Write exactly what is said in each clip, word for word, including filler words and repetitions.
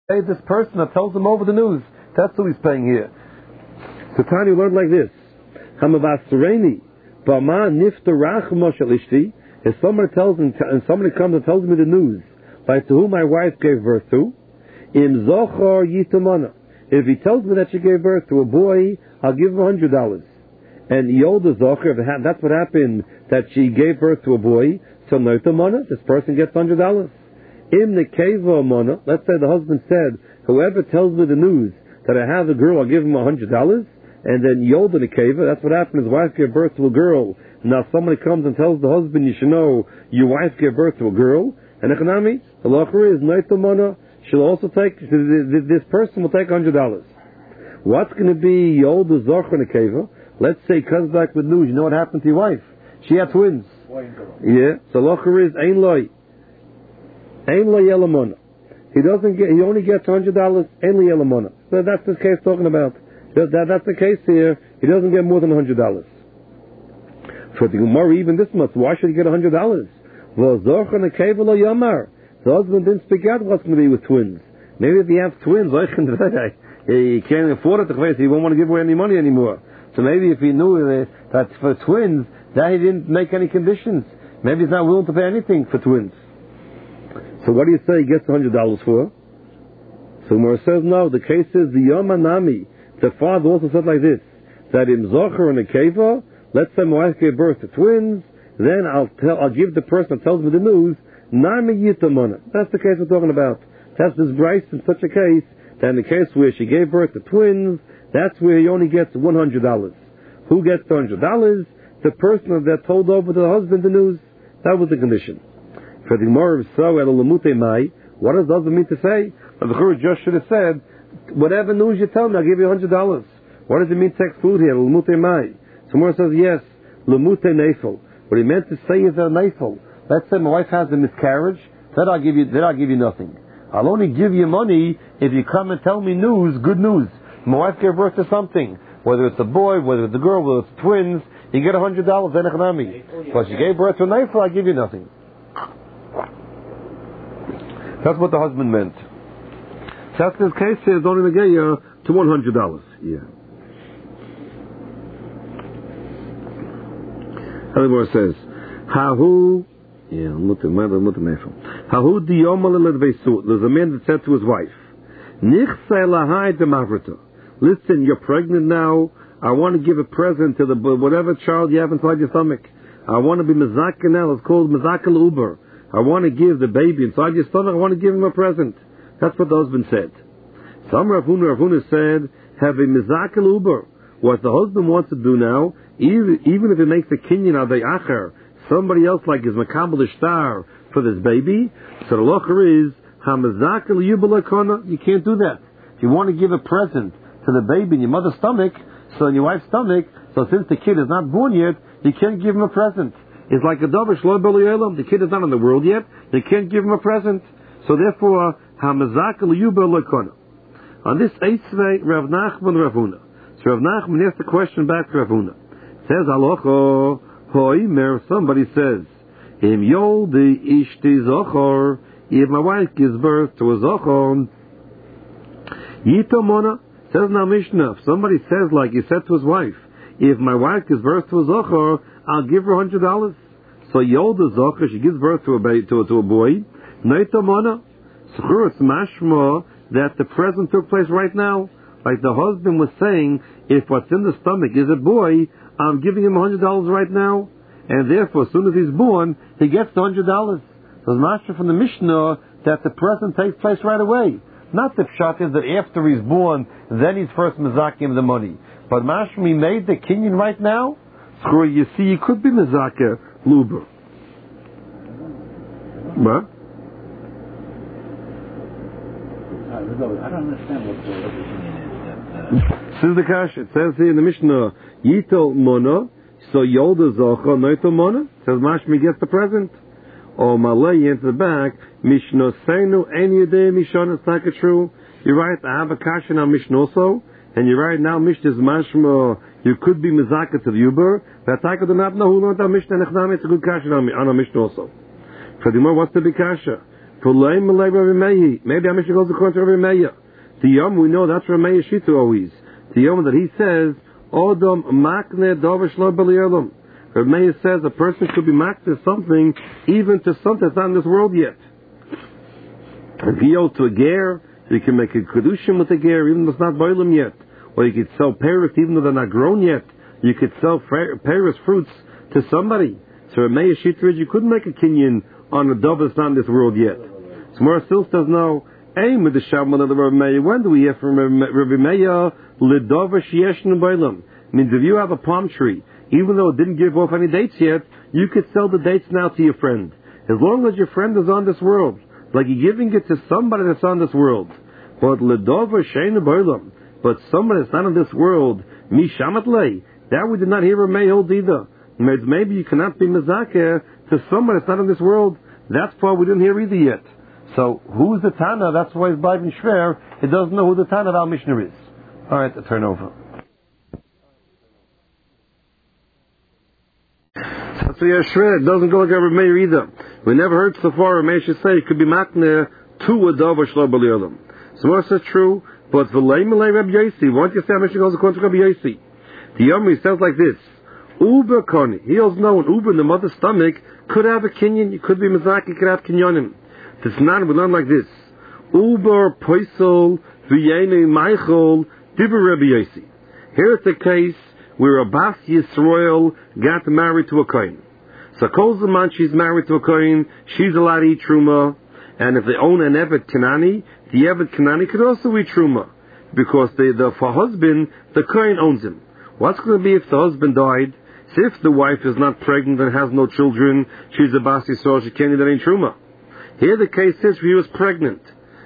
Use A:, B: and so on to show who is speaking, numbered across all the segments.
A: pay this person that tells him over the news. That's who he's paying here. So Tanya learned like this. If somebody tells him, and somebody comes and tells me the news, like to whom my wife gave birth to, im zochor yitamana. If he tells me that she gave birth to a boy, I'll give him a hundred dollars. And yolda zochor, if that's what happened, that she gave birth to a boy, so noitamana, this person gets a hundred dollars. Im nekeva mana, let's say the husband said, whoever tells me the news that I have a girl, I'll give him a hundred dollars. And then yolda nekeva, that's what happened, his wife gave birth to a girl. Now somebody comes and tells the husband, you should know, your wife gave birth to a girl. And economy, the lacher is noitamana, she'll also take, this person will take a hundred dollars. What's going to be yolda zochor nekeva? Let's say he comes back with news, you know what happened to your wife? She had twins. Yeah, so lacher is ein loy. Ein lo yelamona. He doesn't get. He only gets hundred dollars. Ein lo yelamona. So that's the case talking about. That, that, that's the case here. He doesn't get more than hundred dollars. For the Gemara, even this much, why should he get hundred dollars? Well, zochor nekeva lo yamar. The husband didn't speak out what's going to be with twins. Maybe if he has twins, he can't afford it. He won't want to give away any money anymore. So maybe if he knew that for twins, that he didn't make any conditions. Maybe he's not willing to pay anything for twins. So what do you say he gets one hundred dollars for? So Gemara says no, the case is the Yom Anami. The father also said like this, that in Zocher and a Keva, let's say my wife gave birth to twins, then I'll tell, I'll give the person that tells me the news, Nami Yitamana. That's the case we're talking about. That's this Bryce in such a case, that in the case where she gave birth to twins, that's where he only gets one hundred dollars. Who gets the one hundred dollars? The person that told over to the husband the news. That was the condition. For the Gemara of so el lamute mai, what does the husband mean to say? The Church just should have said, whatever news you tell me, I'll give you a hundred dollars. What does it mean to exclude here? Lamute mai. So Gemara says yes, lamute neifel. What he meant to say is a neifel. Let's say my wife has a miscarriage, then I'll give you, then I'll give you nothing. I'll only give you money if you come and tell me news, good news. My wife gave birth to something, whether it's a boy, whether it's a girl, whether it's twins, you get a hundred dollars, then economy. But she gave birth to a neifel, I'll give you nothing. That's what the husband meant. That's this case here is only going to get you to one hundred dollars. Yeah. Elimor says, Hahu, yeah, Hahu diyomal. There's a man that said to his wife, listen, you're pregnant now. I want to give a present to the whatever child you have inside your stomach. I want to be mezaka now. It's called mezaka l'uber. I want to give the baby inside your stomach, I want to give him a present. That's what the husband said. Some Rav Huna, Rav Huna said, have a mezaka l'uber. What the husband wants to do now, even, even if he makes a kinyan of the acher, somebody else like his makabel ishtar for this baby, so the locher is, ha mezaka l'uber l'kona, you can't do that. If you want to give a present to the baby in your mother's stomach, so in your wife's stomach, so since the kid is not born yet, you can't give him a present. It's like a davar shlo b'loyelam. The kid is not in the world yet. You can't give him a present. So therefore, hamazak l'yuber l'kona. On this eitzvei, Rav Nachman Rav Huna. So Rav Nachman asks the question back to Rav Huna. Says halacha hoimer. Somebody says, im yoldi ishti zochor. If my wife gives birth to a zochor, yitomona. Says now Mishnah. If somebody says like he said to his wife, if my wife gives birth to a zochor, I'll give her a hundred dollars. So Yolda Zocher, she gives birth to a baby, to, to a boy. Neitamona. So it's mashma that the present took place right now. Like the husband was saying, if what's in the stomach is a boy, I'm giving him a hundred dollars right now. And therefore, as soon as he's born, he gets the hundred dollars. So it's mashma from the Mishnah that the present takes place right away. Not the pshat is that after he's born, then he's first mezakim the money. But mashma, he made the kinyan right now. So you see, you could be mezaka luber. What?
B: I don't understand what the opinion is.
A: This is the kasha. It says here in the Mishnah, Yitol Mona, so Yolda Zocha, Noitel Mona. It says Mashmi gets the present. Or Malay into the back, Mishnah Seinu, Ein Yedei Mishon, it's not true. You're right, I have a kasha now Mishnah also. And you're right, now Mishnah is Mashma, you could be Mizaka to the Uber. That's I could not know who learned our Mishnah and Echnami. It's a good kasha on a Mishnah also. For the more, what's the big kasha? Maybe our Mishnah goes according to Rabbi Meir. The Yom, we know that's Rabbi Meir Shita always. The Yom that he says, Odom makne dovish lo b'li'olam. Rabbi Meir says a person could be makne something, even to something that's not in this world yet. If you owe to a ger, you can make a kedushim with a ger, even though it's not boilim yet. Or you could sell pears, even though they're not grown yet. You could sell pears, fruits, to somebody. So Rabbi Meir Shita, you couldn't make a kinyan on a dove that's not in this world yet. So Mora still says no. Aim with the Shabbat of the Rabbi Meir. When do we hear from Rabbi Meir? Lidova sheyeshnu b'olam. Means if you have a palm tree, even though it didn't give off any dates yet, you could sell the dates now to your friend. As long as your friend is on this world, like you're giving it to somebody that's on this world. But lidova sheyeshnu b'olam. But somebody that's not in this world, mi shamat lei. That we did not hear Rabbi Meir hold either. Maybe you cannot be mezakeh to somebody that's not in this world. That's why we didn't hear either yet. So, who's the Tana? That's why he's Biden Shver. He doesn't know who the Tana of our Mishnah is. Alright, the turnover. So, yeah, Shver, it doesn't go like Rabbi Meir either. We never heard so far Rabbi Meir should say it could be makne to a dove or shlo b'li'olam. So, what's that true? But v'lei melei Rabbi Yossi. Why don't you say our Mishnah goes according to Rabbi Yossi? The Yomi says like this. Uber koni. He also know an Uber in the mother's stomach could have a kinyan. You could be mezaki, could have kinyanim. This nan we learn like this. Uber poisol v'yene meichel diber Rabbi Yossi. Here it's a case where a Bas Yisrael got married to a kohen. So kol zaman she's married to a kohen, she's allowed to eat truma, and if they own an Evet Kanani, the Evet Kanani could also eat truma, because the, the for husband the kohen owns him. What's going to be if the husband died? So if the wife is not pregnant and has no children, she's a Bas Yisrael, she can't eat any truma. Here the case is she was pregnant.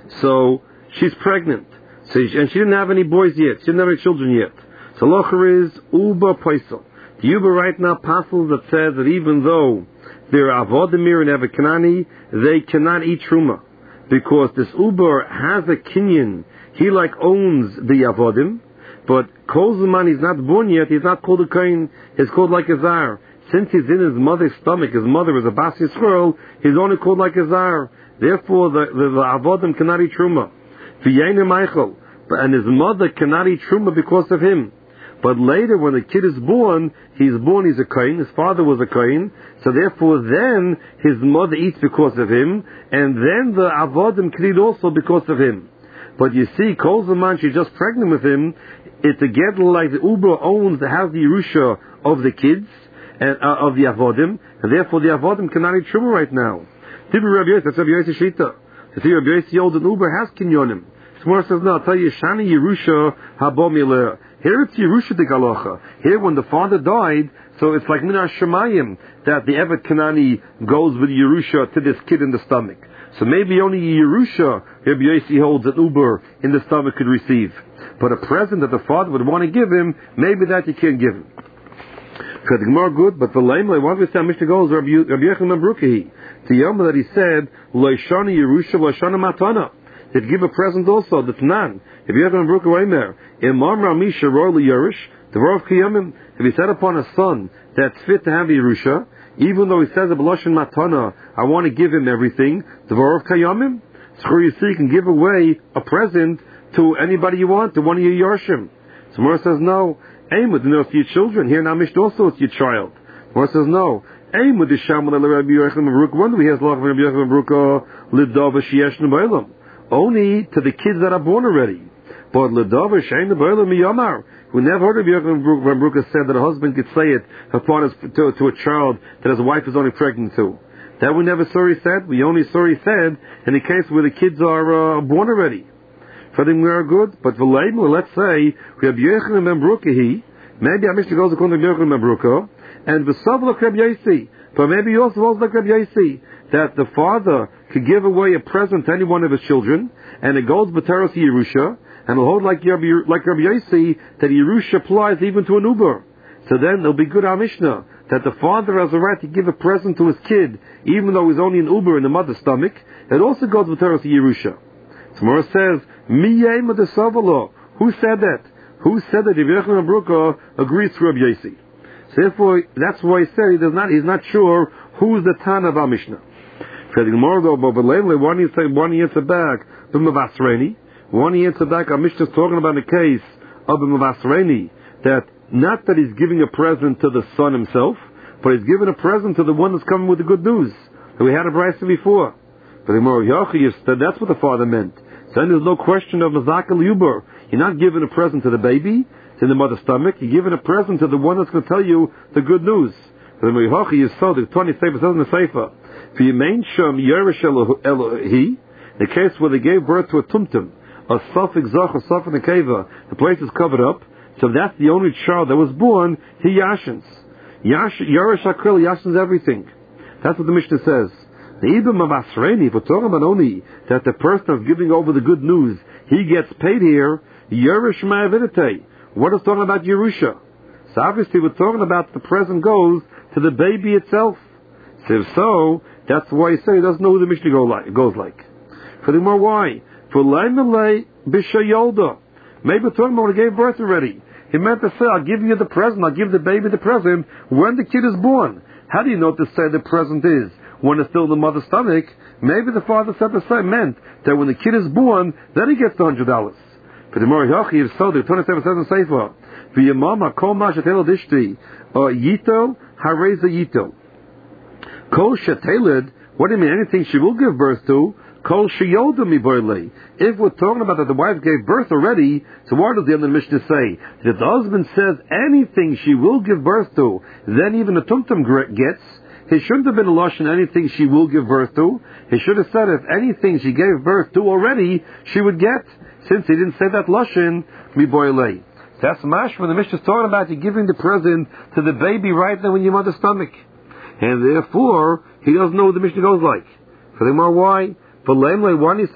A: So, she's pregnant. So, and she didn't have any boys yet. She didn't have any children yet. So, locher is Uba Paisel. The Uba right now passes that says that even though they're Avodimir and Evet Kanani, they cannot eat Truma. Because this Uber has a kinyan. He like owns the Avodim. But Kol Zaman, he's not born yet. He's not called a Kohen. He's called like a Zar. Since he's in his mother's stomach, his mother is a Bas Yisrael, he's only called like a Zar. Therefore, the, the, the Avodim cannot eat Truma. V'yene Meichel. And his mother cannot eat Truma because of him. But later, when the kid is born, he's born, he's a Kohen, his father was a Kohen, so therefore then, his mother eats because of him, and then the Avodim can eat also because of him. But you see, Kol Zaman, she's just pregnant with him, it's together like the Uber owns, has the Yerusha of the kids, and uh, of the Avodim, and therefore the Avodim cannot eat Truma right now. Tibur Rabbi Yossi, that's Rabbi Yossi Shita. The Tibur Rabbi Yossi holds an Uber has kinyonim. Tomorrow says, no, I'll tell you, Shani Yerusha Habomileh. Here it's Yerusha de Galocha. Here when the father died, so it's like Minar Shemayim, that the Evet Kanani goes with Yerusha to this kid in the stomach. So maybe only Yerusha, Rabbi Yossi holds an Uber in the stomach could receive. But a present that the father would want to give him, maybe that you can't give him. Because the Gemara good, but the Laimle, once we say Mishnah goes, Rabbi Yechon Mabrukahi, the Yom that he said, Loishana Yerusha, Loishana Matana. He'd give a present also, that's none. If you have an Ambruk Reimer, Imam Ramisha Royal Yerush, the Rav Kiyamim, if he said upon a son that's fit to have Yerusha, even though he says a Beloshan Matana, I want to give him everything, the Rav Kiyamim, so you see, you can give away a present to anybody you want, to one of your Yarshim. So Mora says, no, aim with the no, it's your children. Here now, Mishnah also it's your child. Mora says, no. Aim with the Shaman of Rabbi Yechon Mabruk. When do we have Lach of Rabbi Yechon Mabruk? Lidava Shiesh Nebailam. Only to the kids that are born already. But Lidava Shein Nebailam Miyamar. We never heard of Yechon Mabruk said that a husband could say it upon his, to, to a child that his wife is only pregnant to. That we never saw he said. We only saw he said in the case where the kids are uh, born already. For them we are good. But for Leibel, let's say Rabbi Yechon Mabruk, maybe our Mishnah goes according to Rabbi Yechon Mabruk, and the Savlach Rabbi Yossi, but maybe also was like Rabbi Yossi, that the father could give away a present to any one of his children, and it goes B'teros Yerusha, and it'll hold like Rabbi, like Rabbi Yossi, that Yerusha applies even to an Uber. So then it'll be good our Mishnah, that the father has a right to give a present to his kid, even though he's only an Uber in the mother's stomach. It also goes B'teros Yerusha. Tomorrow says, Miyema de Savalo. Who said that? Who said that Rabbi Yechon Abruka agrees to Rabbi Yossi? So therefore, that's why he said he does not, he's not sure who's the Tana of our Mishnah. For the Gemara though, but lately one you say one answer back, b'mavasreni. One answer back. Our Mishnah is talking about the case of b'mavasreni, that not that he's giving a present to the son himself, but he's giving a present to the one that's coming with the good news. And we had a brayso before. But the Gemara Yochi said that's what the father meant. So then there's no question of mazakal yubur. You're not giving a present to the baby, it's in the mother's stomach. You're giving a present to the one that's going to tell you the good news. The Gemara Yochi is so the twenty sefer says in the sefer. For your main shum yeresh elohi, the case where they gave birth to a tumtum, a suffix zach, a suffix nekeva, the place is covered up. So that's the only child that was born. He yashins. Yash, yeresh akril yashins everything. That's what the Mishnah says. The Ibn Mavasreni, if we're talking about only that the person of giving over the good news, he gets paid here, Yerush Ma'avidate. What is talking about Yerusha? So obviously we're talking about the present goes to the baby itself. So if so, that's why he said he doesn't know who the Mishnah go like, goes like. For the more why? For Laimalei Bishayolda. Maybe we're talking about when he gave birth already. He meant to say, I'll give you the present, I'll give the baby the present when the kid is born. How do you know to say the present is? When it's still in the mother's stomach, maybe the father said the same, meant that when the kid is born, then he gets the hundred dollars. For the Morihachi is so the twenty-seven says in Sefer, for your mama, kol ma sheteled ishti, or yito, hareza yito. Kol sheteled, what do you mean, anything she will give birth to, kol sheyoda mi boile. If we're talking about that the wife gave birth already, so what does the end of the Mishnah say? That if the husband says anything she will give birth to, then even the tumtum gets. He shouldn't have been a lashon anything she will give birth to. He should have said if anything she gave birth to already, she would get. Since he didn't say that lashon, mi boile. That's mash when the Mishnah is talking about you giving the present to the baby right there in your mother's stomach. And therefore, he doesn't know what the Mishnah goes like. For the more why? For lamely, why do you say